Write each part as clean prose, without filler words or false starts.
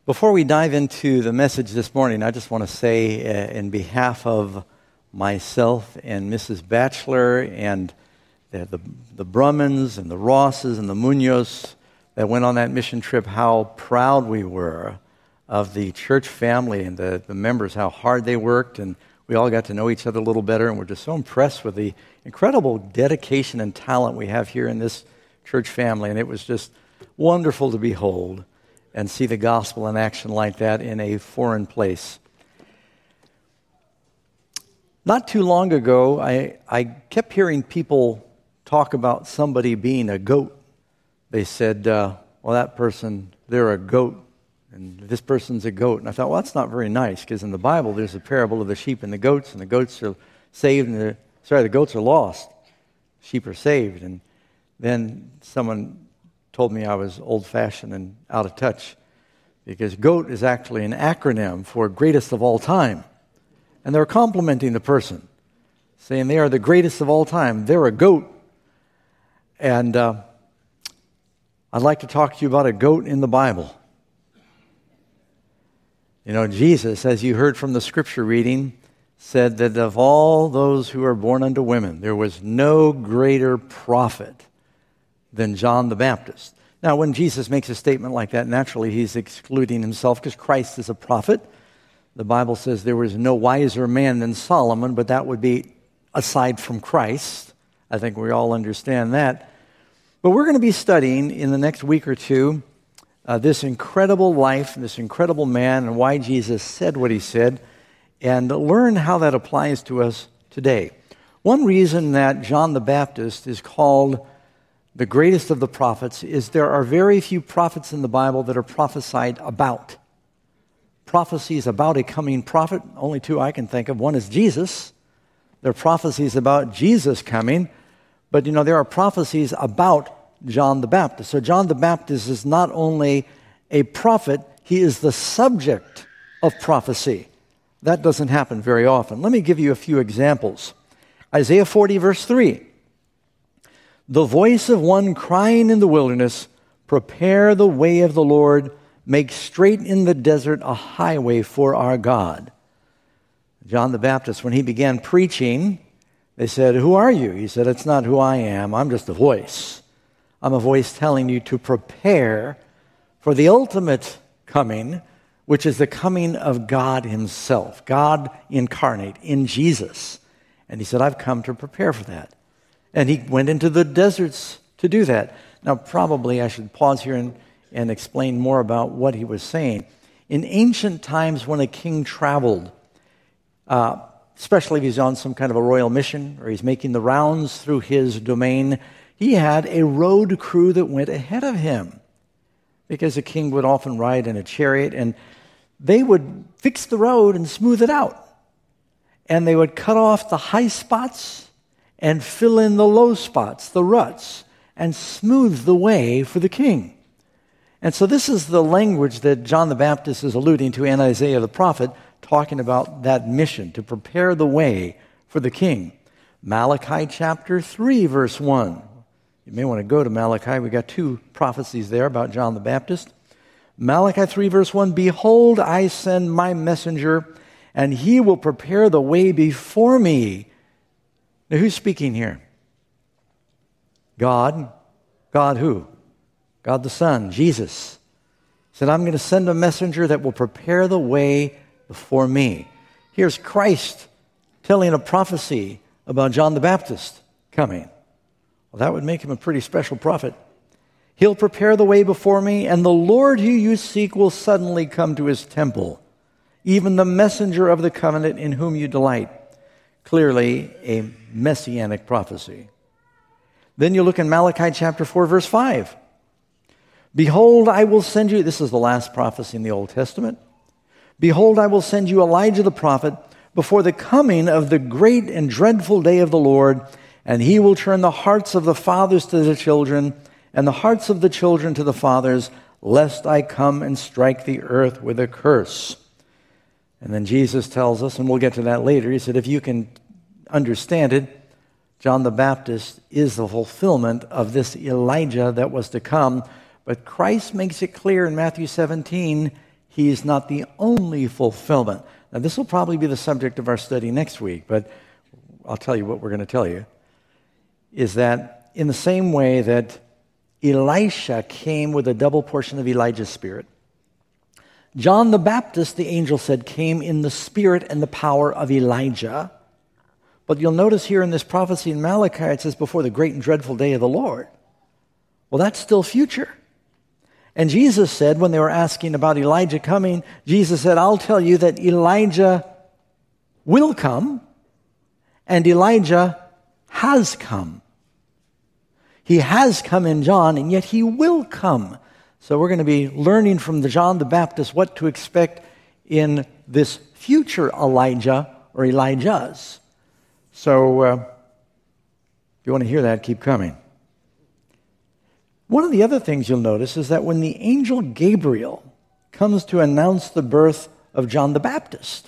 Before we dive into the message this morning, I just want to say in behalf of myself and Mrs. Batchelor and the Brummans and the Rosses and the Munoz that went on that mission trip, how proud we were of the church family and the members, how hard they worked, and we all got to know each other a little better, and we're just so impressed with the incredible dedication and talent we have here in this church family, and it was just wonderful to behold and see the gospel in action like that in a foreign place. Not too long ago, I kept hearing people talk about somebody being a goat. They said, well, that person, they're a goat, and this person's a goat. And I thought, well, that's not very nice, because in the Bible, there's a parable of the sheep and the goats are saved, and the goats are lost. Sheep are saved. And then someone told me I was old-fashioned and out of touch, because GOAT is actually an acronym for greatest of all time. And they're complimenting the person, saying they are the greatest of all time. They're a GOAT. And I'd like to talk to you about a GOAT in the Bible. You know, Jesus, as you heard from the scripture reading, said that of all those who are born unto women, there was no greater prophet than John the Baptist. Now, when Jesus makes a statement like that, naturally he's excluding himself, because Christ is a prophet. The Bible says there was no wiser man than Solomon, but that would be aside from Christ. I think we all understand that. But we're going to be studying in the next week or two this incredible life, this incredible man, and why Jesus said what he said, and learn how that applies to us today. One reason that John the Baptist is called the greatest of the prophets is there are very few prophets in the Bible that are prophesied about. Prophecies about a coming prophet, only two I can think of. One is Jesus. There are prophecies about Jesus coming, but there are prophecies about John the Baptist. So John the Baptist is not only a prophet, he is the subject of prophecy. That doesn't happen very often. Let me give you a few examples. Isaiah 40, verse 3. The voice of one crying in the wilderness, prepare the way of the Lord, make straight in the desert a highway for our God. John the Baptist, when he began preaching, they said, who are you? He said, it's not who I am. I'm just a voice. I'm a voice telling you to prepare for the ultimate coming, which is the coming of God himself, God incarnate in Jesus. And he said, I've come to prepare for that. And he went into the deserts to do that. Now, probably I should pause here and explain more about what he was saying. In ancient times, when a king traveled, especially if he's on some kind of a royal mission or he's making the rounds through his domain, he had a road crew that went ahead of him, because a king would often ride in a chariot, and they would fix the road and smooth it out. And they would cut off the high spots and fill in the low spots, the ruts, and smooth the way for the king. And so this is the language that John the Baptist is alluding to, and Isaiah the prophet, talking about that mission, to prepare the way for the king. Malachi chapter 3, verse 1. You may want to go to Malachi. We got two prophecies there about John the Baptist. Malachi 3, verse 1, behold, I send my messenger, and he will prepare the way before me. Now, who's speaking here? God. God who? God the Son, Jesus. He said, I'm going to send a messenger that will prepare the way before me. Here's Christ telling a prophecy about John the Baptist coming. Well, that would make him a pretty special prophet. He'll prepare the way before me, and the Lord who you seek will suddenly come to his temple, even the messenger of the covenant in whom you delight. Clearly a messianic prophecy. Then you look in Malachi chapter 4, verse 5. Behold, I will send you, this is the last prophecy in the Old Testament. Behold, I will send you Elijah the prophet before the coming of the great and dreadful day of the Lord, and he will turn the hearts of the fathers to the children, and the hearts of the children to the fathers, lest I come and strike the earth with a curse. And then Jesus tells us, and we'll get to that later, he said, if you can understand it, John the Baptist is the fulfillment of this Elijah that was to come. But Christ makes it clear in Matthew 17, He's not the only fulfillment. Now, this will probably be the subject of our study next week, but I'll tell you what we're going to tell you, is that in the same way that Elisha came with a double portion of Elijah's spirit, John the Baptist, the angel said, came in the spirit and the power of Elijah. But you'll notice here in this prophecy in Malachi, it says, before the great and dreadful day of the Lord. Well, that's still future. And Jesus said, when they were asking about Elijah coming, Jesus said, I'll tell you that Elijah will come, and Elijah has come. He has come in John, and yet he will come. So we're going to be learning from the John the Baptist what to expect in this future Elijah or Elijahs. So if you want to hear that, keep coming. One of the other things you'll notice is that when the angel Gabriel comes to announce the birth of John the Baptist,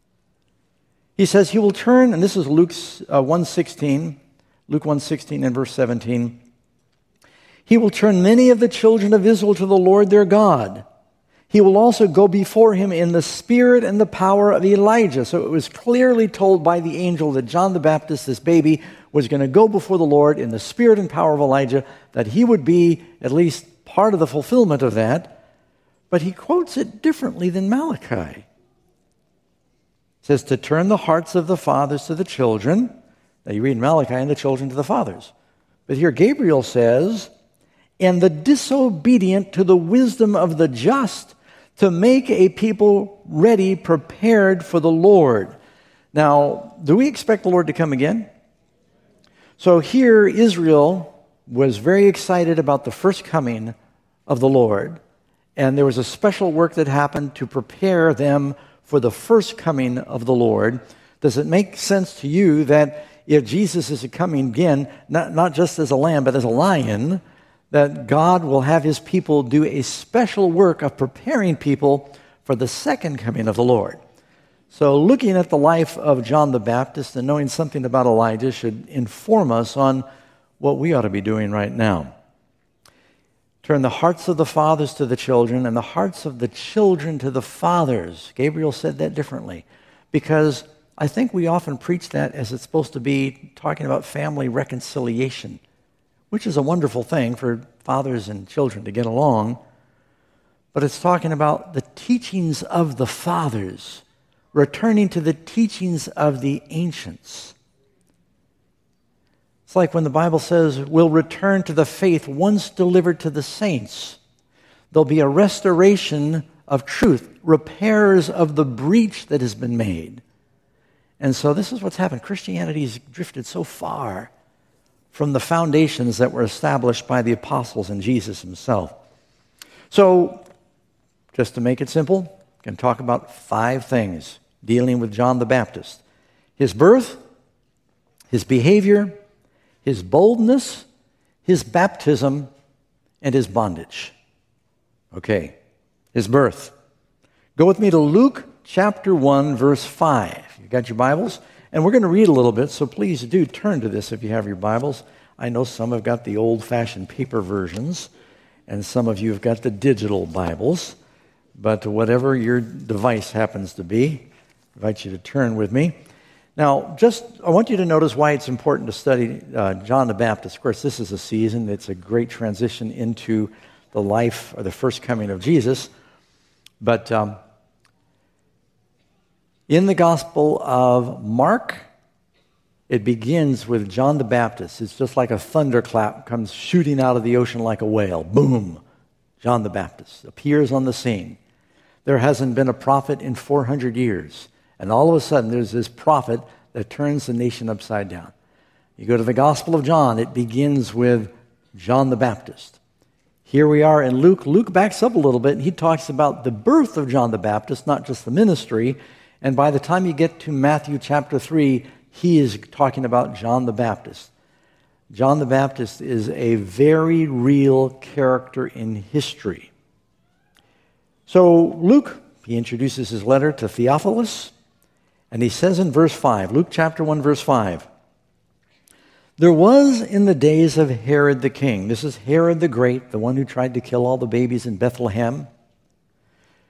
he says he will turn, and this is Luke 1:16 and verse 17. He will turn many of the children of Israel to the Lord their God. He will also go before him in the spirit and the power of Elijah. So it was clearly told by the angel that John the Baptist, this baby, was going to go before the Lord in the spirit and power of Elijah, that he would be at least part of the fulfillment of that. But he quotes it differently than Malachi. It says to turn the hearts of the fathers to the children. Now you read Malachi, and the children to the fathers. But here Gabriel says, and the disobedient to the wisdom of the just, to make a people ready, prepared for the Lord. Now, do we expect the Lord to come again? So here Israel was very excited about the first coming of the Lord, and there was a special work that happened to prepare them for the first coming of the Lord. Does it make sense to you that if Jesus is coming again, not just as a lamb, but as a lion, that God will have his people do a special work of preparing people for the second coming of the Lord? So looking at the life of John the Baptist and knowing something about Elijah should inform us on what we ought to be doing right now. Turn the hearts of the fathers to the children and the hearts of the children to the fathers. Gabriel said that differently because I think we often preach that as it's supposed to be talking about family reconciliation, which is a wonderful thing for fathers and children to get along. But it's talking about the teachings of the fathers, returning to the teachings of the ancients. It's like when the Bible says, we'll return to the faith once delivered to the saints. There'll be a restoration of truth, repairs of the breach that has been made. And so this is what's happened. Christianity has drifted so far from the foundations that were established by the apostles and Jesus himself. So, just to make it simple, we can talk about 5 things dealing with John the Baptist. His birth, his behavior, his boldness, his baptism, and his bondage. Okay, his birth. Go with me to Luke chapter 1, verse 5. You got your Bibles? And we're going to read a little bit, so please do turn to this if you have your Bibles. I know some have got the old-fashioned paper versions, and some of you have got the digital Bibles. But whatever your device happens to be, I invite you to turn with me. Now, I want you to notice why it's important to study John the Baptist. Of course, this is a season. It's a great transition into the life or the first coming of Jesus. But in the Gospel of Mark, it begins with John the Baptist. It's just like a thunderclap comes shooting out of the ocean like a whale. Boom! John the Baptist appears on the scene. There hasn't been a prophet in 400 years. And all of a sudden, there's this prophet that turns the nation upside down. You go to the Gospel of John, it begins with John the Baptist. Here we are in Luke. Luke backs up a little bit, and he talks about the birth of John the Baptist, not just the ministry. And by the time you get to Matthew chapter 3, he is talking about John the Baptist. John the Baptist is a very real character in history. So Luke, he introduces his letter to Theophilus, and he says in verse 5, Luke chapter 1, verse 5, there was in the days of Herod the king, this is Herod the Great, the one who tried to kill all the babies in Bethlehem.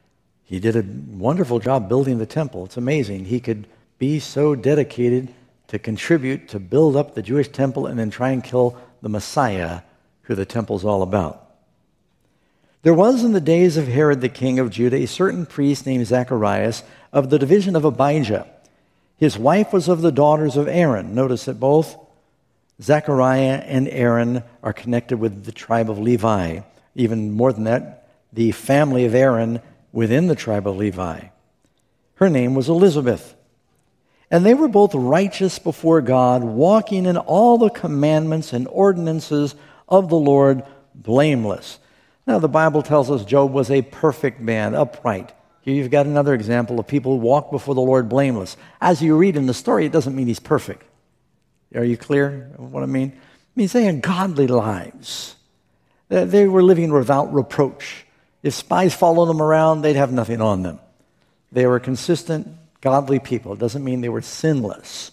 He did a wonderful job building the temple. It's amazing. He could be so dedicated to contribute to build up the Jewish temple and then try and kill the Messiah, who the temple's all about. There was in the days of Herod the king of Judah a certain priest named Zacharias of the division of Abijah. His wife was of the daughters of Aaron. Notice that both Zechariah and Aaron are connected with the tribe of Levi. Even more than that, the family of Aaron within the tribe of Levi. Her name was Elizabeth. And they were both righteous before God, walking in all the commandments and ordinances of the Lord, blameless. Now, the Bible tells us Job was a perfect man, upright. Here you've got another example of people who walk before the Lord blameless. As you read in the story, it doesn't mean he's perfect. Are you clear of what I mean? It means they had godly lives. They were living without reproach. If spies followed them around, they'd have nothing on them. They were consistent, godly people. It doesn't mean they were sinless.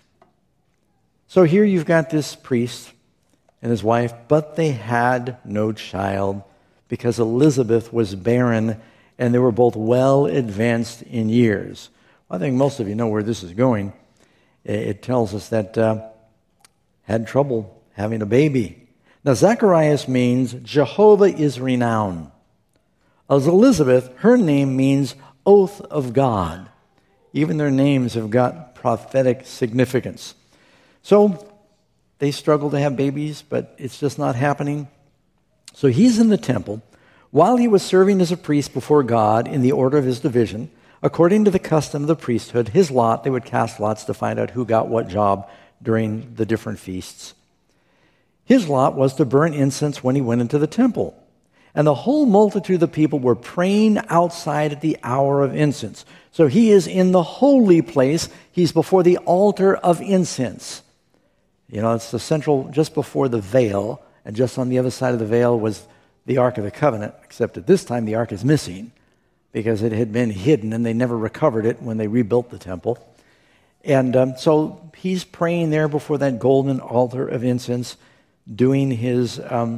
So here you've got this priest and his wife, but they had no child because Elizabeth was barren and they were both well advanced in years. Well, I think most of you know where this is going. It tells us that had trouble having a baby. Now, Zacharias means Jehovah is renowned. As Elizabeth, her name means oath of God. Even their names have got prophetic significance. So they struggle to have babies, but it's just not happening. So he's in the temple. While he was serving as a priest before God in the order of his division, according to the custom of the priesthood, his lot, they would cast lots to find out who got what job during the different feasts. His lot was to burn incense when he went into the temple. And the whole multitude of the people were praying outside at the hour of incense. So he is in the holy place. He's before the altar of incense. You know, it's the central, just before the veil, and just on the other side of the veil was the Ark of the Covenant, except at this time the Ark is missing because it had been hidden and they never recovered it when they rebuilt the temple. And so he's praying there before that golden altar of incense, doing his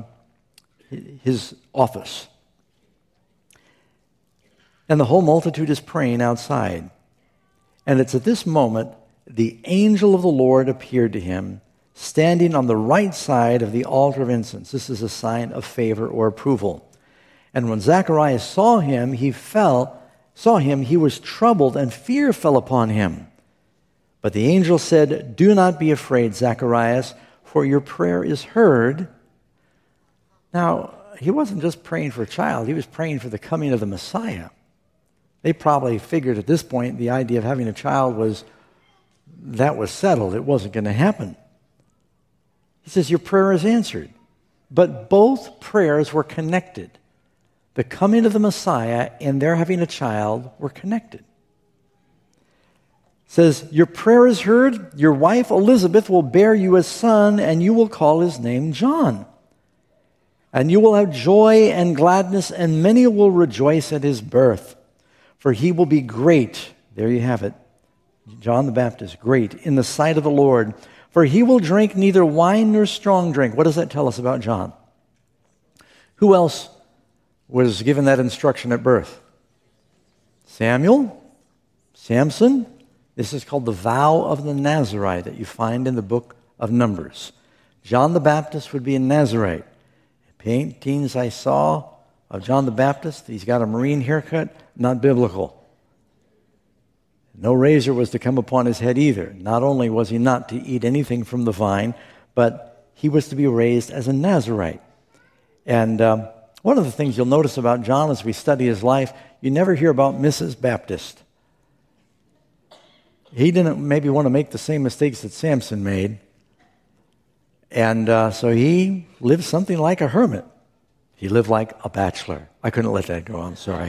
office. And the whole multitude is praying outside. And it's at this moment the angel of the Lord appeared to him, standing on the right side of the altar of incense. This is a sign of favor or approval. And when Zacharias saw him, he was troubled, and fear fell upon him. But the angel said, "Do not be afraid, Zacharias, for your prayer is heard." Now, he wasn't just praying for a child, he was praying for the coming of the Messiah. They probably figured at this point the idea of having a child was settled. It wasn't going to happen. He says, your prayer is answered. But both prayers were connected. The coming of the Messiah and their having a child were connected. It says, your prayer is heard. Your wife Elizabeth will bear you a son, and you will call his name John. And you will have joy and gladness, and many will rejoice at his birth. For he will be great. There you have it. John the Baptist, great in the sight of the Lord. For he will drink neither wine nor strong drink. What does that tell us about John? Who else was given that instruction at birth? Samuel? Samson? This is called the vow of the Nazarite that you find in the book of Numbers. John the Baptist would be a Nazarite. Paintings I saw of John the Baptist, he's got a marine haircut, not biblical. No razor was to come upon his head either. Not only was he not to eat anything from the vine, but he was to be raised as a Nazarite. And one of the things you'll notice about John as we study his life, you never hear about Mrs. Baptist. He didn't maybe want to make the same mistakes that Samson made. And so he lived something like a hermit. He lived like a bachelor. I couldn't let that go, I'm sorry.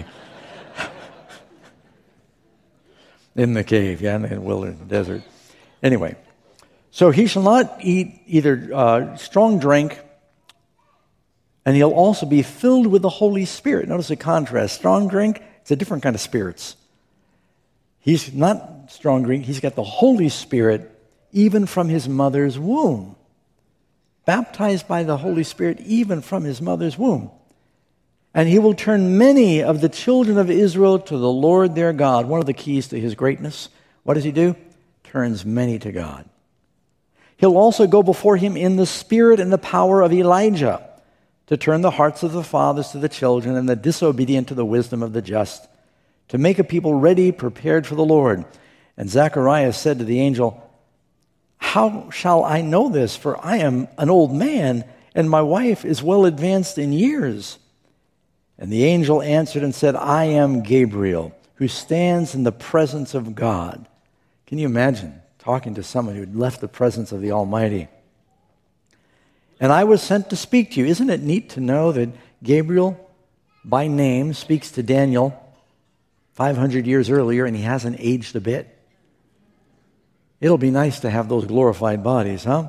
In the cave, in the wilderness, desert. Anyway, so he shall not eat either strong drink, and he'll also be filled with the Holy Spirit. Notice the contrast. Strong drink, it's a different kind of spirits. He's not strong drink, he's got the Holy Spirit even from his mother's womb. Baptized by the Holy Spirit even from his mother's womb. And he will turn many of the children of Israel to the Lord their God. One of the keys to his greatness, what does he do? Turns many to God. He'll also go before him in the spirit and the power of Elijah to turn the hearts of the fathers to the children and the disobedient to the wisdom of the just, to make a people ready, prepared for the Lord. And Zacharias said to the angel, how shall I know this? For I am an old man, and my wife is well advanced in years. And the angel answered and said, I am Gabriel, who stands in the presence of God. Can you imagine talking to someone who had left the presence of the Almighty? And I was sent to speak to you. Isn't it neat to know that Gabriel, by name, speaks to Daniel 500 years earlier, and he hasn't aged a bit? It'll be nice to have those glorified bodies, huh?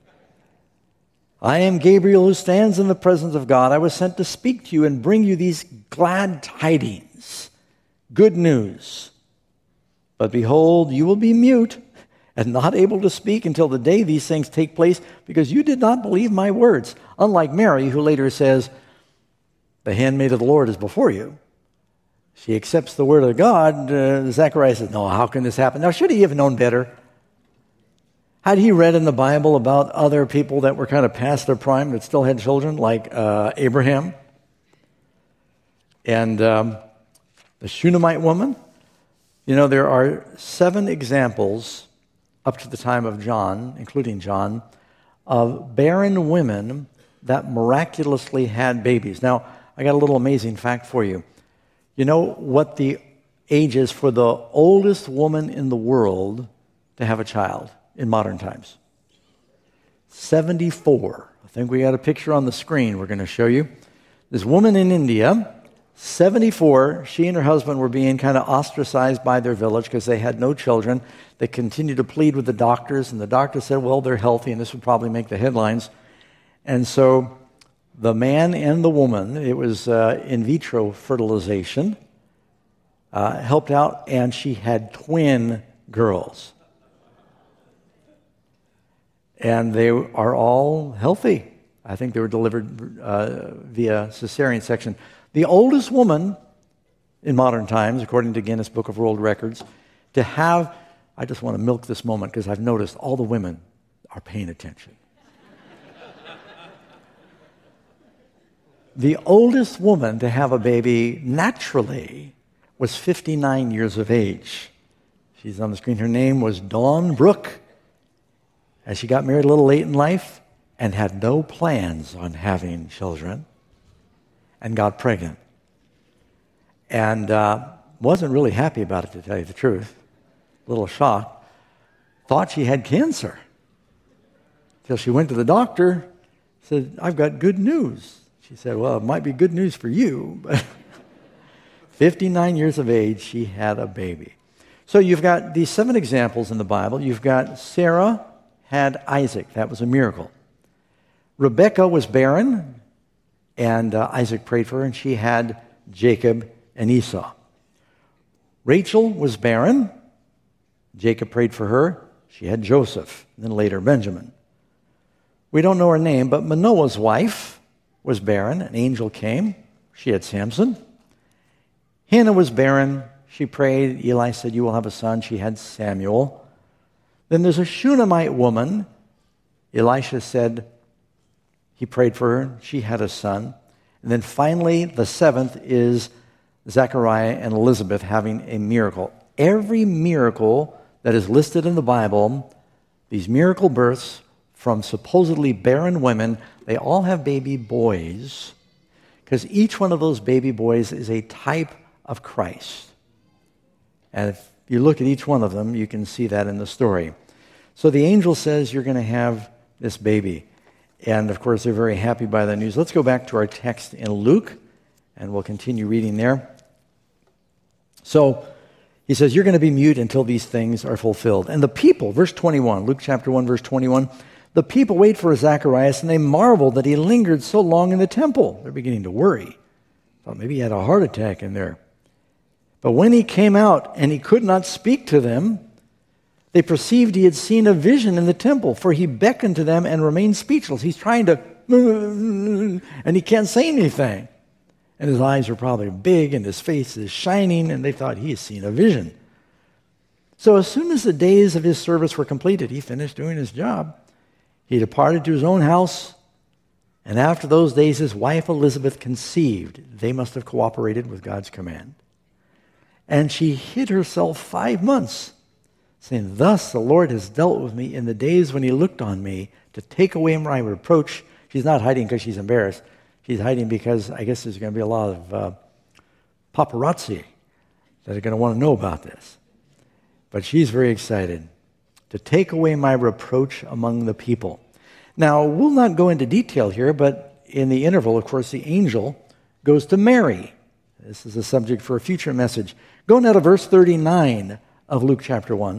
I am Gabriel who stands in the presence of God. I was sent to speak to you and bring you these glad tidings, good news. But behold, you will be mute and not able to speak until the day these things take place, because you did not believe my words. Unlike Mary, who later says, the handmaid of the Lord is before you. She accepts the word of God. Zacharias says, no, how can this happen? Now, should he have known better? Had he read in the Bible about other people that were kind of past their prime that still had children, like Abraham and the Shunammite woman? You know, there are 7 examples up to the time of John, including John, of barren women that miraculously had babies. Now, I got a little amazing fact for you. You know what the age is for the oldest woman in the world to have a child in modern times? 74. I think we got a picture on the screen we're going to show you. This woman in India, 74, she and her husband were being kind of ostracized by their village because they had no children. They continued to plead with the doctors, and the doctor said, well, they're healthy, and this would probably make the headlines. And so the man and the woman, it was in vitro fertilization, helped out, and she had twin girls. And they are all healthy. I think they were delivered via cesarean section. The oldest woman in modern times, according to Guinness Book of World Records, to have, I just want to milk this moment because I've noticed all the women are paying attention. The oldest woman to have a baby naturally was 59 years of age. She's on the screen. Her name was Dawn Brooke. And she got married a little late in life and had no plans on having children and got pregnant. And wasn't really happy about it, to tell you the truth. A little shocked. Thought she had cancer. Till she went to the doctor, said, I've got good news. She said, well, it might be good news for you, but 59 years of age, she had a baby. So you've got these 7 examples in the Bible. You've got Sarah had Isaac. That was a miracle. Rebekah was barren, and Isaac prayed for her, and she had Jacob and Esau. Rachel was barren. Jacob prayed for her. She had Joseph, and then later Benjamin. We don't know her name, but Manoah's wife was barren. An angel came. She had Samson. Hannah was barren. She prayed. Eli said, you will have a son. She had Samuel. Then there's a Shunammite woman. Elisha said, he prayed for her. She had a son. And then finally, the 7th is Zechariah and Elizabeth having a miracle. Every miracle that is listed in the Bible, these miracle births from supposedly barren women, they all have baby boys, because each one of those baby boys is a type of Christ. And if you look at each one of them, you can see that in the story. So the angel says, you're going to have this baby. And of course, they're very happy by the news. Let's go back to our text in Luke, and we'll continue reading there. So he says, you're going to be mute until these things are fulfilled. And the people, verse 21, Luke chapter 1, verse 21, the people wait for Zacharias, and they marveled that he lingered so long in the temple. They're beginning to worry. Thought maybe he had a heart attack in there. But when he came out and he could not speak to them, they perceived he had seen a vision in the temple, for he beckoned to them and remained speechless. He's trying to, and he can't say anything. And his eyes are probably big, and his face is shining, and they thought he has seen a vision. So as soon as the days of his service were completed, he finished doing his job. He departed to his own house, and after those days his wife Elizabeth conceived. They must have cooperated with God's command. And she hid herself 5 months, saying, "Thus the Lord has dealt with me in the days when he looked on me to take away my reproach." She's not hiding because she's embarrassed. She's hiding because I guess there's going to be a lot of paparazzi that are going to want to know about this. But she's very excited to take away my reproach among the people. Now, we'll not go into detail here, but in the interval, of course, the angel goes to Mary. This is a subject for a future message. Go now to verse 39 of Luke chapter 1.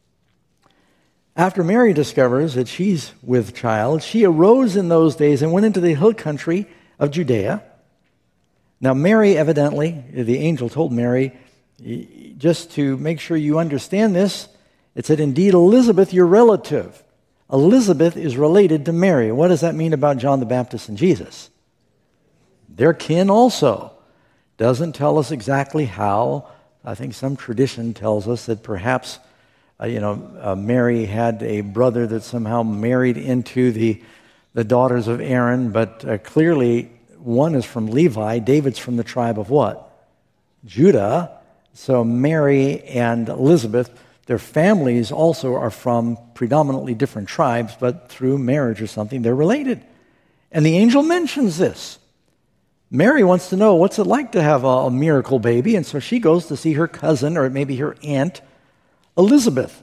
After Mary discovers that she's with child, she arose in those days and went into the hill country of Judea. Now, Mary, evidently, the angel told Mary, just to make sure you understand this, it said, "Indeed, Elizabeth, your relative." Elizabeth is related to Mary. What does that mean about John the Baptist and Jesus? They're kin also. Doesn't tell us exactly how. I think some tradition tells us that perhaps Mary had a brother that somehow married into the daughters of Aaron, but clearly one is from Levi. David's from the tribe of what? Judah. So Mary and Elizabeth, their families also are from predominantly different tribes, but through marriage or something, they're related. And the angel mentions this. Mary wants to know what's it like to have a miracle baby, and so she goes to see her cousin, or maybe her aunt, Elizabeth.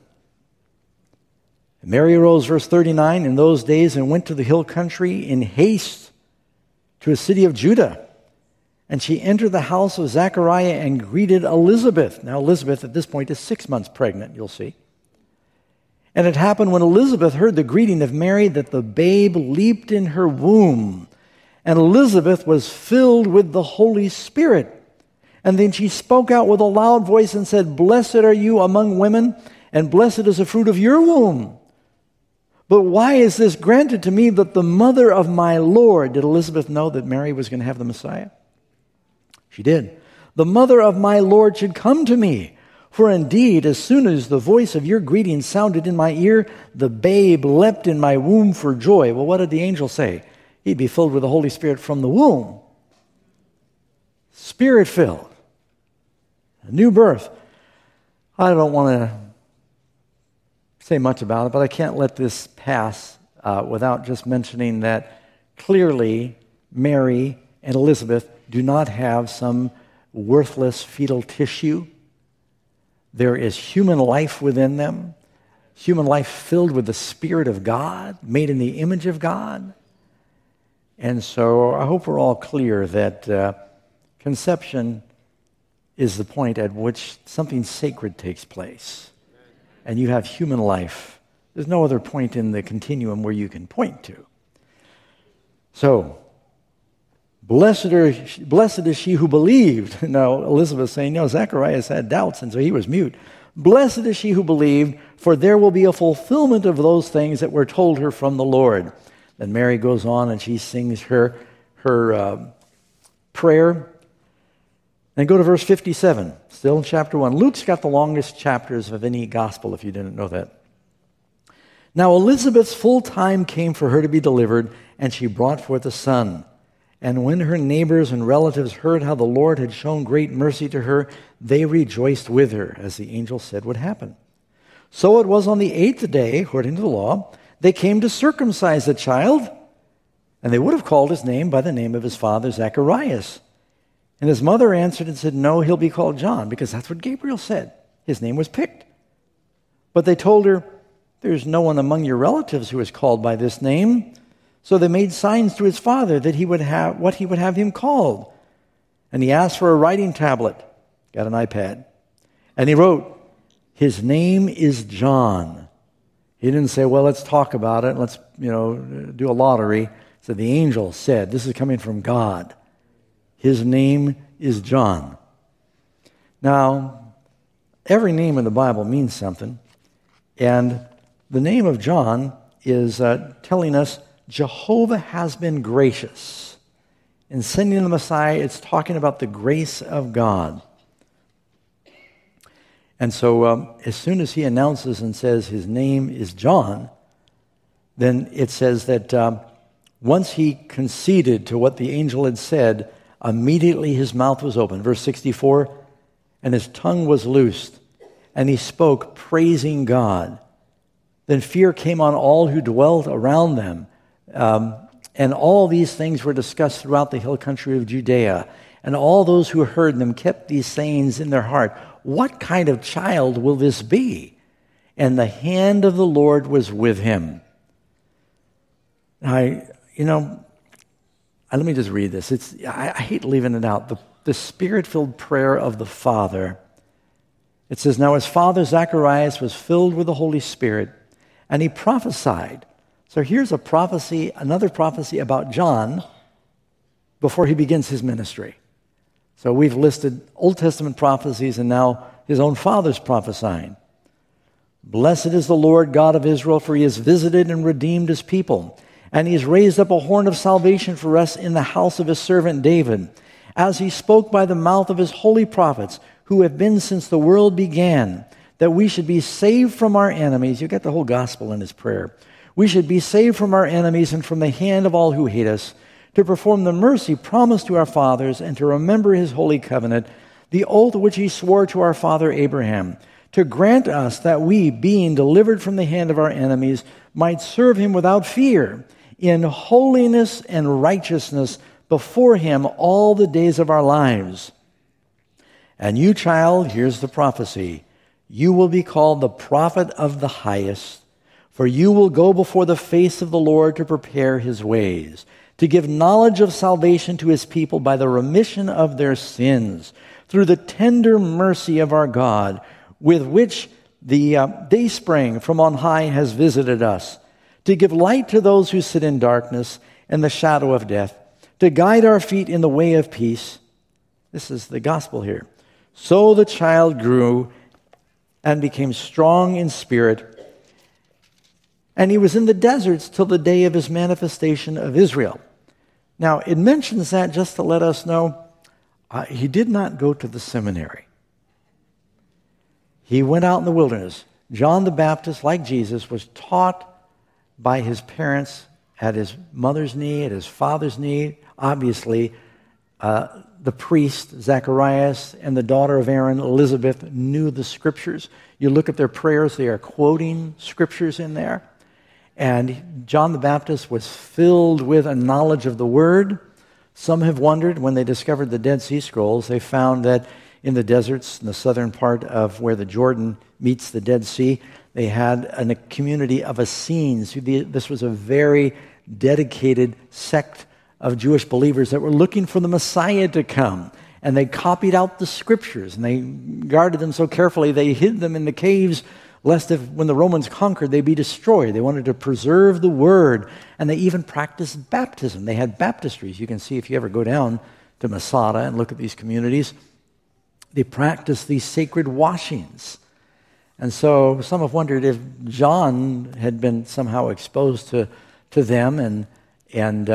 Mary arose, verse 39, in those days and went to the hill country in haste to a city of Judah. And she entered the house of Zechariah and greeted Elizabeth. Now, Elizabeth at this point is 6 months pregnant, you'll see. And it happened when Elizabeth heard the greeting of Mary that the babe leaped in her womb. And Elizabeth was filled with the Holy Spirit. And then she spoke out with a loud voice and said, "Blessed are you among women, and blessed is the fruit of your womb. But why is this granted to me that the mother of my Lord," did Elizabeth know that Mary was going to have the Messiah? She did. "The mother of my Lord should come to me. For indeed, as soon as the voice of your greeting sounded in my ear, the babe leapt in my womb for joy." Well, what did the angel say? He'd be filled with the Holy Spirit from the womb. Spirit-filled. A new birth. I don't want to say much about it, but I can't let this pass without just mentioning that clearly Mary and Elizabeth do not have some worthless fetal tissue. There is human life within them, human life filled with the Spirit of God, made in the image of God. And so I hope we're all clear that conception is the point at which something sacred takes place. And you have human life. There's no other point in the continuum where you can point to. So, blessed is she who believed. Now, Elizabeth's saying, no, Zacharias had doubts, and so he was mute. Blessed is she who believed, for there will be a fulfillment of those things that were told her from the Lord. Then Mary goes on and she sings her prayer. And go to verse 57, still in chapter 1. Luke's got the longest chapters of any gospel, if you didn't know that. Now Elizabeth's full time came for her to be delivered, and she brought forth a son. And when her neighbors and relatives heard how the Lord had shown great mercy to her, they rejoiced with her, as the angel said would happen. So it was on the 8th day, according to the law, they came to circumcise the child, and they would have called his name by the name of his father, Zacharias. And his mother answered and said, "No, he'll be called John," because that's what Gabriel said. His name was picked. But they told her, "There's no one among your relatives who is called by this name." So they made signs to his father that he would have what he would have him called. And he asked for a writing tablet, got an iPad, and he wrote, "His name is John." He didn't say, "Well, let's talk about it. Let's, do a lottery." So the angel said, this is coming from God. His name is John. Now, every name in the Bible means something. And the name of John is telling us Jehovah has been gracious. In sending the Messiah, it's talking about the grace of God. And so as soon as he announces and says his name is John, then it says that once he conceded to what the angel had said, immediately his mouth was open. Verse 64, and his tongue was loosed, and he spoke, praising God. Then fear came on all who dwelt around them. And all these things were discussed throughout the hill country of Judea. And all those who heard them kept these sayings in their heart. What kind of child will this be? And the hand of the Lord was with him. Let me just read this. I hate leaving it out. The Spirit-filled prayer of the Father. It says, now his father Zacharias was filled with the Holy Spirit, and he prophesied. So here's a prophecy, another prophecy about John before he begins his ministry. So we've listed Old Testament prophecies, and now his own father's prophesying. Blessed is the Lord God of Israel, for he has visited and redeemed his people, and he has raised up a horn of salvation for us in the house of his servant David, as he spoke by the mouth of his holy prophets, who have been since the world began, that we should be saved from our enemies. You get the whole gospel in his prayer. We should be saved from our enemies and from the hand of all who hate us, to perform the mercy promised to our fathers and to remember his holy covenant, the oath which he swore to our father Abraham, to grant us that we, being delivered from the hand of our enemies, might serve him without fear, in holiness and righteousness before him all the days of our lives. And you, child, here's the prophecy, you will be called the prophet of the highest, for you will go before the face of the Lord to prepare his ways, to give knowledge of salvation to his people by the remission of their sins, through the tender mercy of our God, with which the dayspring from on high has visited us, to give light to those who sit in darkness and the shadow of death, to guide our feet in the way of peace. This is the gospel here. So the child grew and became strong in spirit, and he was in the deserts till the day of his manifestation of Israel. Now, it mentions that just to let us know he did not go to the seminary. He went out in the wilderness. John the Baptist, like Jesus, was taught by his parents at his mother's knee, at his father's knee. Obviously, the priest, Zacharias, and the daughter of Aaron, Elizabeth, knew the scriptures. You look at their prayers, they are quoting scriptures in there. And John the Baptist was filled with a knowledge of the Word. Some have wondered, when they discovered the Dead Sea Scrolls, they found that in the deserts, in the southern part of where the Jordan meets the Dead Sea, they had a community of Essenes. This was a very dedicated sect of Jewish believers that were looking for the Messiah to come. And they copied out the scriptures, and they guarded them so carefully, they hid them in the caves, lest when the Romans conquered, they'd be destroyed. They wanted to preserve the word, and they even practiced baptism. They had baptistries. You can see if you ever go down to Masada and look at these communities, they practiced these sacred washings. And so some have wondered if John had been somehow exposed to them, and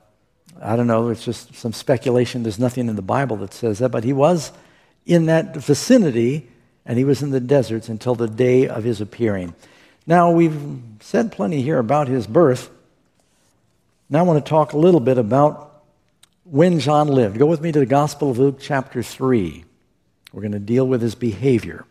I don't know, it's just some speculation. There's nothing in the Bible that says that, but he was in that vicinity, and he was in the deserts until the day of his appearing. Now, we've said plenty here about his birth. Now I want to talk a little bit about when John lived. Go with me to the Gospel of Luke chapter 3. We're going to deal with his behavior.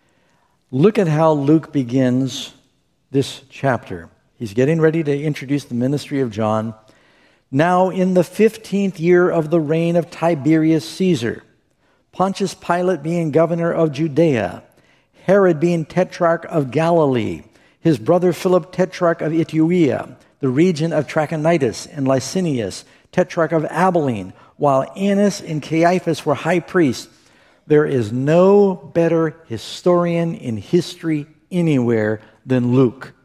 Look at how Luke begins this chapter. He's getting ready to introduce the ministry of John. Now in the 15th year of the reign of Tiberius Caesar, Pontius Pilate being governor of Judea, Herod being tetrarch of Galilee, his brother Philip tetrarch of Iturea, the region of Trachonitis, and Licinius, tetrarch of Abilene, while Annas and Caiaphas were high priests. There is no better historian in history anywhere than Luke.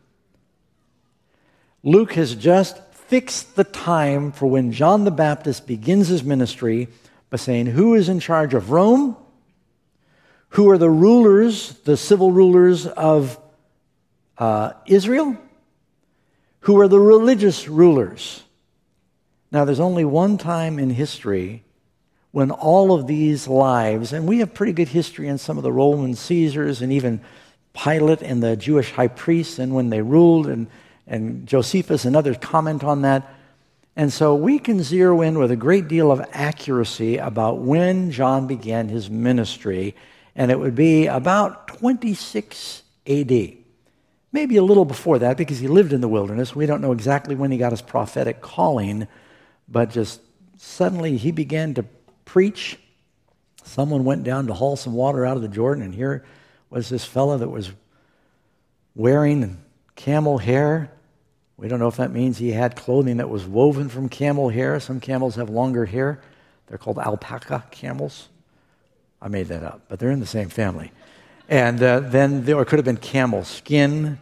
Luke has just fixed the time for when John the Baptist begins his ministry by saying, who is in charge of Rome? Who are the rulers, the civil rulers of Israel? Who are the religious rulers? Now, there's only one time in history when all of these lives, and we have pretty good history in some of the Roman Caesars and even Pilate and the Jewish high priests and when they ruled, and Josephus and others comment on that. And so we can zero in with a great deal of accuracy about when John began his ministry, and it would be about 26 AD. Maybe a little before that because he lived in the wilderness. We don't know exactly when he got his prophetic calling, but just suddenly he began to preach. Someone went down to haul some water out of the Jordan, and here was this fellow that was wearing camel hair. We don't know if that means he had clothing that was woven from camel hair. Some camels have longer hair. They're called alpaca camels. I made that up, but they're in the same family. And then there could have been camel skin.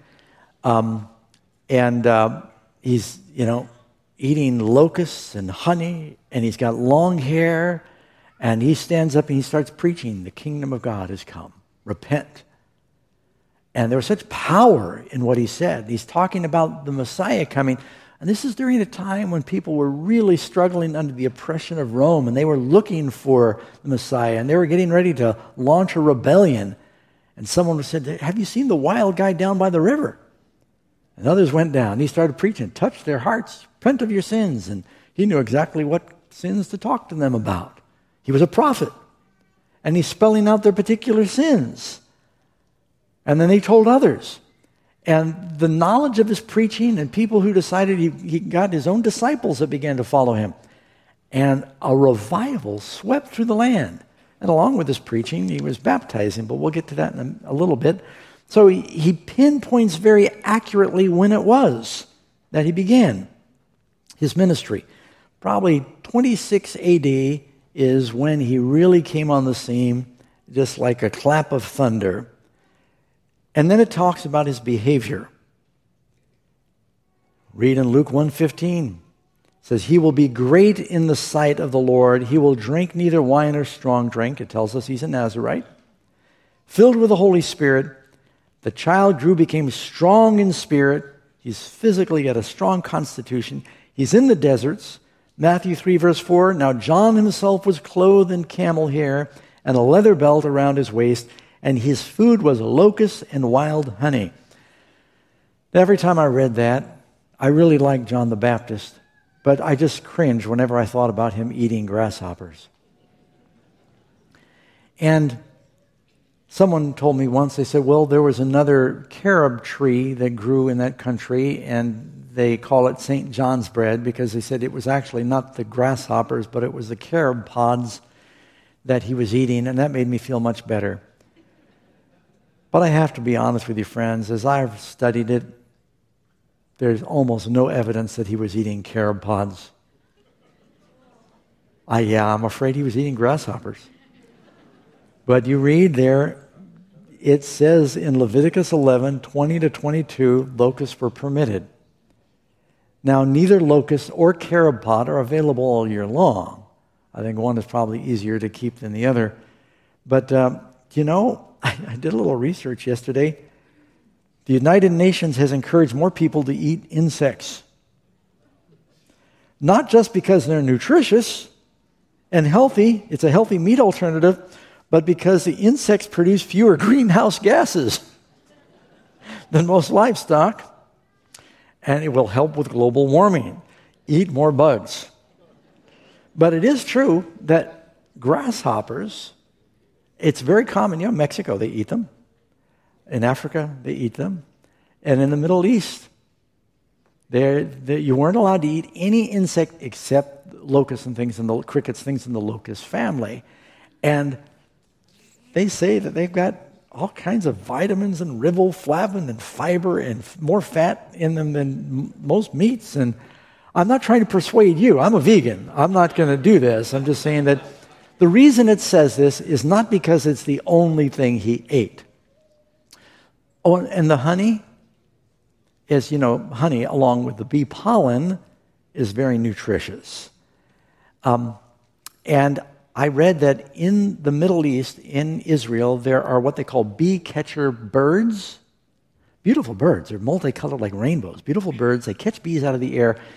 He's, eating locusts and honey, and he's got long hair, and he stands up and he starts preaching, the kingdom of God has come. Repent. And there was such power in what he said. He's talking about the Messiah coming. And this is during a time when people were really struggling under the oppression of Rome, and they were looking for the Messiah, and they were getting ready to launch a rebellion. And someone said, have you seen the wild guy down by the river? And others went down. He started preaching, touch their hearts, repent of your sins. And he knew exactly what sins to talk to them about. He was a prophet. And he's spelling out their particular sins. And then he told others. And the knowledge of his preaching and people who decided he got his own disciples that began to follow him. And a revival swept through the land. And along with his preaching, he was baptizing, but we'll get to that in a little bit. So he pinpoints very accurately when it was that he began his ministry. Probably 26 AD is when he really came on the scene, just like a clap of thunder. And then it talks about his behavior. Read in Luke 1:15. It says, he will be great in the sight of the Lord. He will drink neither wine or strong drink. It tells us he's a Nazirite. Filled with the Holy Spirit, the child grew, became strong in spirit. He's physically got a strong constitution. He's in the deserts. Matthew 3, verse 4, now John himself was clothed in camel hair and a leather belt around his waist, and his food was locusts and wild honey. Every time I read that, I really liked John the Baptist. But I just cringed whenever I thought about him eating grasshoppers. And someone told me once, they said, well, there was another carob tree that grew in that country, and they call it St. John's bread because they said it was actually not the grasshoppers, but it was the carob pods that he was eating, and that made me feel much better. But I have to be honest with you, friends, as I've studied it, there's almost no evidence that he was eating carob pods. I'm afraid he was eating grasshoppers. But you read there, it says in Leviticus 11, 20 to 22, locusts were permitted. Now, neither locust or carob pod are available all year long. I think one is probably easier to keep than the other. But, I did a little research yesterday. The United Nations has encouraged more people to eat insects. Not just because they're nutritious and healthy, it's a healthy meat alternative, but because the insects produce fewer greenhouse gases than most livestock, and it will help with global warming. Eat more bugs. But it is true that grasshoppers, it's very common. In Mexico, they eat them. In Africa, they eat them. And in the Middle East, you weren't allowed to eat any insect except locusts and things, and the crickets, things in the locust family. And they say that they've got all kinds of vitamins and riboflavin and fiber and more fat in them than most meats. And I'm not trying to persuade you. I'm a vegan. I'm not going to do this. I'm just saying that the reason it says this is not because it's the only thing he ate. Oh, and the honey is, honey along with the bee pollen is very nutritious. And I read that in the Middle East, in Israel, there are what they call bee catcher birds. Beautiful birds. They're multicolored like rainbows. Beautiful birds. They catch bees out of the air.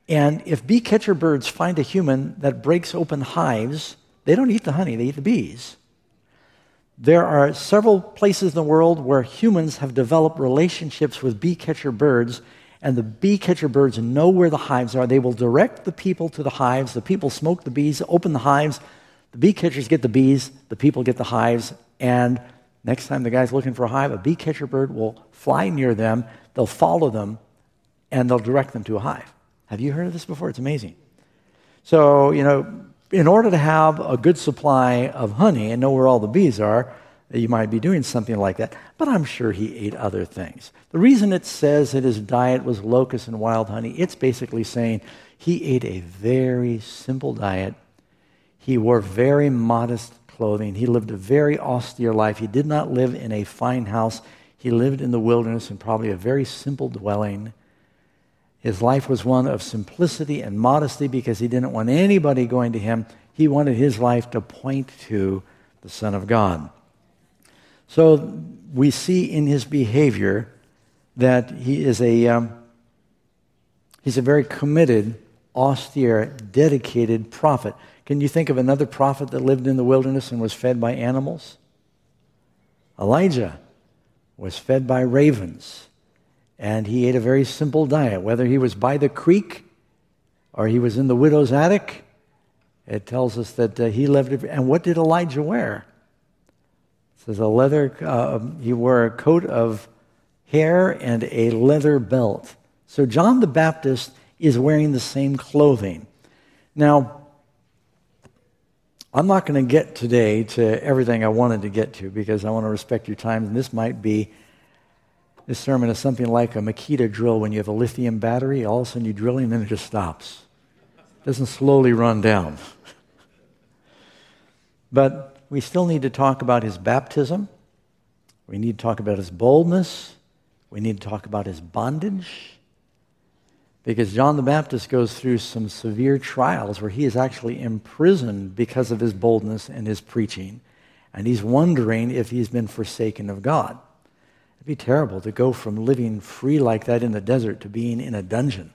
And if bee catcher birds find a human that breaks open hives, they don't eat the honey, they eat the bees. There are several places in the world where humans have developed relationships with bee catcher birds, and the bee catcher birds know where the hives are. They will direct the people to the hives. The people smoke the bees, open the hives. The bee catchers get the bees, the people get the hives, and next time the guy's looking for a hive, a bee catcher bird will fly near them, they'll follow them, and they'll direct them to a hive. Have you heard of this before? It's amazing. So, in order to have a good supply of honey and know where all the bees are, you might be doing something like that. But I'm sure he ate other things. The reason it says that his diet was locusts and wild honey, it's basically saying he ate a very simple diet. He wore very modest clothing. He lived a very austere life. He did not live in a fine house. He lived in the wilderness in probably a very simple dwelling. His life was one of simplicity and modesty because he didn't want anybody going to him. He wanted his life to point to the Son of God. So we see in his behavior that he's a very committed, austere, dedicated prophet. Can you think of another prophet that lived in the wilderness and was fed by animals? Elijah was fed by ravens, and he ate a very simple diet. Whether he was by the creek or he was in the widow's attic, it tells us that he lived. And what did Elijah wear? It says he wore a coat of hair and a leather belt. So John the Baptist is wearing the same clothing. Now, I'm not going to get today to everything I wanted to get to because I want to respect your time, and this sermon is something like a Makita drill when you have a lithium battery. All of a sudden you drill and then it just stops. It doesn't slowly run down. But we still need to talk about his baptism. We need to talk about his boldness. We need to talk about his bondage. Because John the Baptist goes through some severe trials where he is actually imprisoned because of his boldness and his preaching. And he's wondering if he's been forsaken of God. It'd be terrible to go from living free like that in the desert to being in a dungeon.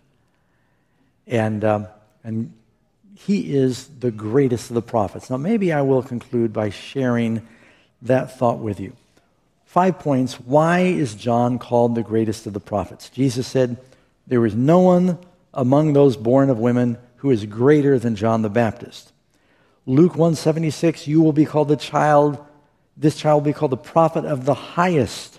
And he is the greatest of the prophets. Now, maybe I will conclude by sharing that thought with you. 5 points. Why is John called the greatest of the prophets? Jesus said, "There is no one among those born of women who is greater than John the Baptist." Luke 1:76, "You will be called this child will be called the prophet of the highest."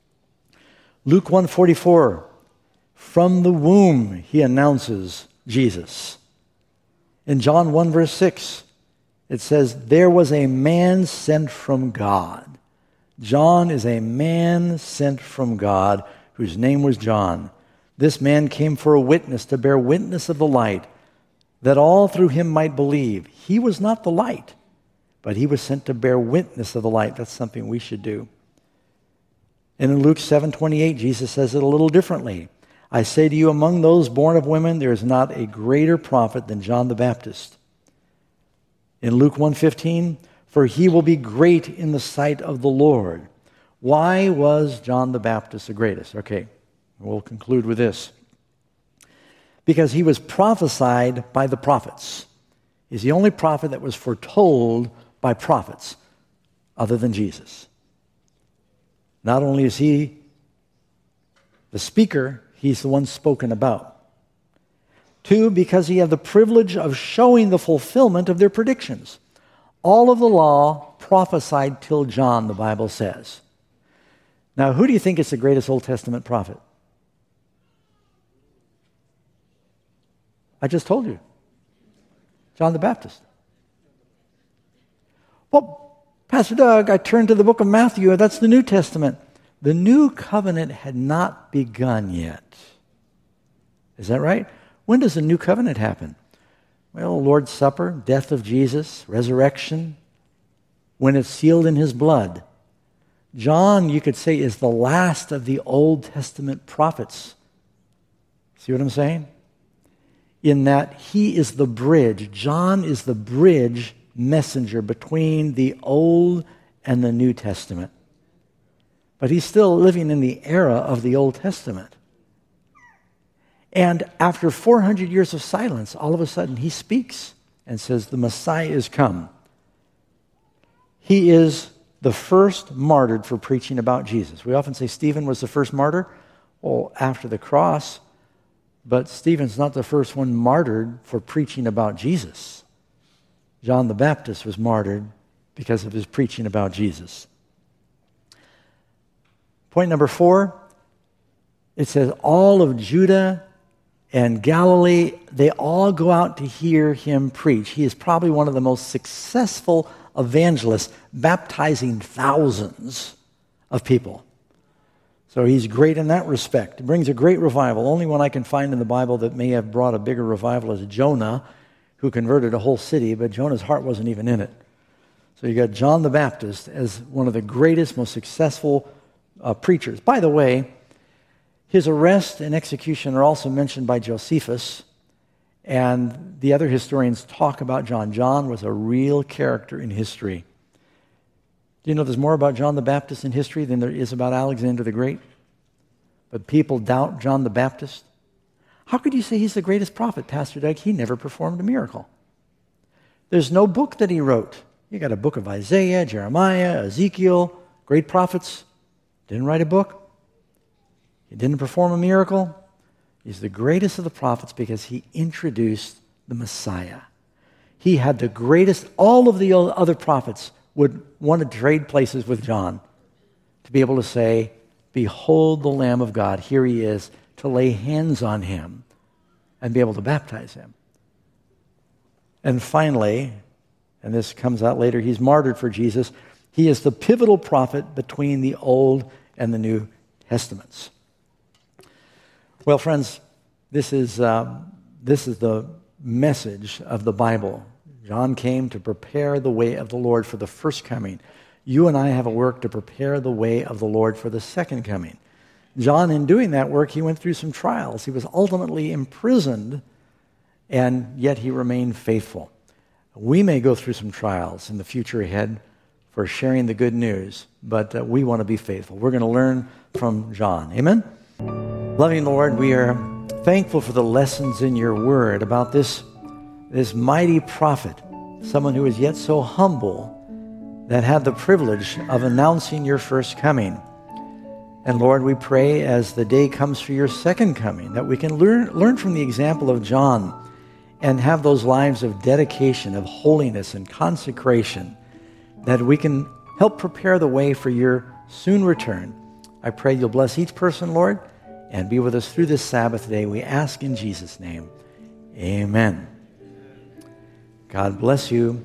Luke 1:44, from the womb he announces Jesus. In John 1 verse 6, it says, "There was a man sent from God." John is a man sent from God whose name was John. This man came for a witness, to bear witness of the light, that all through him might believe. He was not the light, but he was sent to bear witness of the light. That's something we should do. And in Luke 7:28, Jesus says it a little differently. "I say to you, among those born of women, there is not a greater prophet than John the Baptist." In Luke 1:15, "For he will be great in the sight of the Lord." Why was John the Baptist the greatest? Okay. We'll conclude with this. Because he was prophesied by the prophets. He's the only prophet that was foretold by prophets other than Jesus. Not only is he the speaker, he's the one spoken about. 2, because he had the privilege of showing the fulfillment of their predictions. All of the law prophesied till John, the Bible says. Now, who do you think is the greatest Old Testament prophet? I just told you. John the Baptist. Well, Pastor Doug, I turned to the book of Matthew. That's the New Testament. The new covenant had not begun yet. Is that right? When does the new covenant happen? Well, Lord's Supper, death of Jesus, resurrection, when it's sealed in his blood. John, you could say, is the last of the Old Testament prophets. See what I'm saying? In that he is the bridge. John is the bridge messenger between the Old and the New Testament. But he's still living in the era of the Old Testament. And after 400 years of silence, all of a sudden he speaks and says, the Messiah is come. He is the first martyred for preaching about Jesus. We often say Stephen was the first martyr. Well, after the cross, but Stephen's not the first one martyred for preaching about Jesus. John the Baptist was martyred because of his preaching about Jesus. Point number 4, it says all of Judah and Galilee, they all go out to hear him preach. He is probably one of the most successful evangelists, baptizing thousands of people. So he's great in that respect. It brings a great revival. Only one I can find in the Bible that may have brought a bigger revival is Jonah, who converted a whole city, but Jonah's heart wasn't even in it. So you got John the Baptist as one of the greatest, most successful preachers. By the way, his arrest and execution are also mentioned by Josephus, and the other historians talk about John. John was a real character in history. Do you know there's more about John the Baptist in history than there is about Alexander the Great? But people doubt John the Baptist. How could you say he's the greatest prophet, Pastor Doug? He never performed a miracle. There's no book that he wrote. You got a book of Isaiah, Jeremiah, Ezekiel, great prophets. Didn't write a book. He didn't perform a miracle. He's the greatest of the prophets because he introduced the Messiah. He had the greatest. All of the other prophets would want to trade places with John to be able to say, behold the Lamb of God, here he is, to lay hands on him and be able to baptize him. And finally, and this comes out later, he's martyred for Jesus. He is the pivotal prophet between the Old and the New Testaments. Well, friends, this is the message of the Bible. John came to prepare the way of the Lord for the first coming. You and I have a work to prepare the way of the Lord for the second coming. John, in doing that work, he went through some trials. He was ultimately imprisoned, and yet he remained faithful. We may go through some trials in the future ahead for sharing the good news, but we want to be faithful. We're going to learn from John. Amen? Loving Lord, we are thankful for the lessons in your word about this mighty prophet, someone who is yet so humble that had the privilege of announcing your first coming. And Lord, we pray as the day comes for your second coming that we can learn from the example of John and have those lives of dedication, of holiness and consecration, that we can help prepare the way for your soon return. I pray you'll bless each person, Lord, and be with us through this Sabbath day. We ask in Jesus' name. Amen. God bless you.